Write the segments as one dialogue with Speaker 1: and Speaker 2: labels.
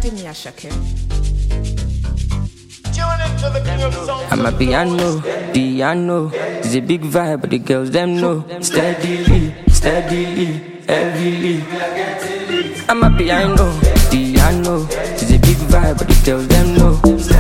Speaker 1: Ademi Ashake.
Speaker 2: I'm a piano. It's a big vibe, but the girls them know. Steadily, heavily. I'm a piano. It's a big vibe, but the girls them know.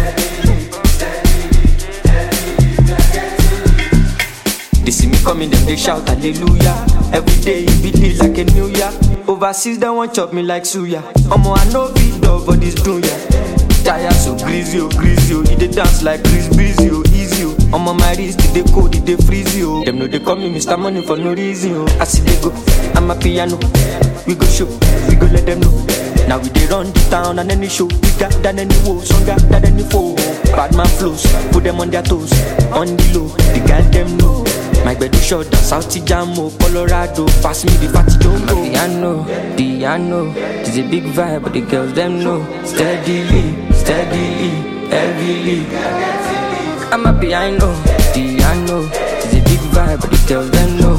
Speaker 2: They see me coming, then they shout hallelujah. Every day it be like a new year. Overseas they want chop me like suya. Omo I know beat dog for this dunya. Tire so greasy, he dey dance like Chris Breezy, easy. Omo my wrist, they cold, they freeze you. Them know they call me Mr. Money for no reason. I see they go, I'm a piano. We go show, we go let them know. Now we dey run the town and any show. We got than any woe, stronger than any foe. Bad man flows, put them on their toes. On the low, the girl them know. My bed is short, South Jamo, Colorado. Pass me the fatty jumbo. Piano, it's a big vibe, but the girls them know. Steadily, heavily. I'm a piano, it's a big vibe, but the girls them know.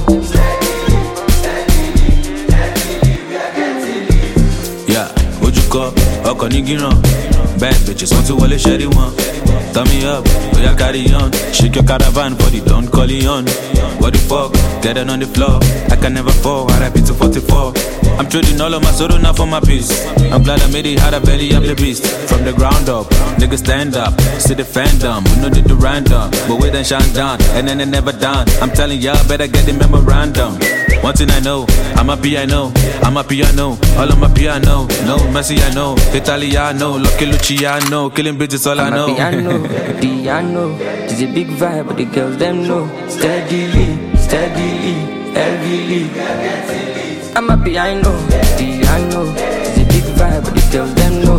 Speaker 3: Yeah, what you call? Oko nigi run. Bad bitches want to wale sherry one. Turn me up, we are carry on. Shake your caravan for the Don Corleone. What the fuck? Get it on the floor. I can never fall. RIP to 44. I'm trading all of my soul now for my peace. I'm glad I made it, had a belly, I'm the beast. From the ground up, niggas stand up. See the fandom, we know they do random. But we then shine down, and then they never done. I'm telling y'all, better get the memorandum. One thing I know, I'm a piano. All on my piano. No, Messi I know, Italiano, Lucky Luciano. Killing bitches all I know.
Speaker 2: Piano, it's a big vibe, but the girls them know. Steadily, heavily. I'm a piano, it's a big vibe, but the girls them know.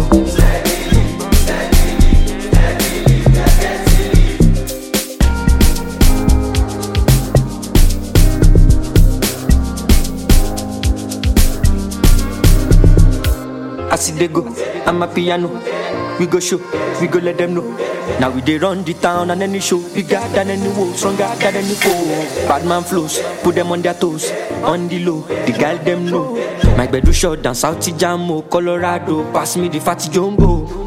Speaker 2: I see they go, I'm a piano. We go show, we go let them know. Now we dey run the town and any show. Bigger than any woe, stronger than any foe. Bad man flows, put them on their toes. On the low, the girl them know. My bed is short down South Jamo, Colorado. Pass me the fatty jumbo.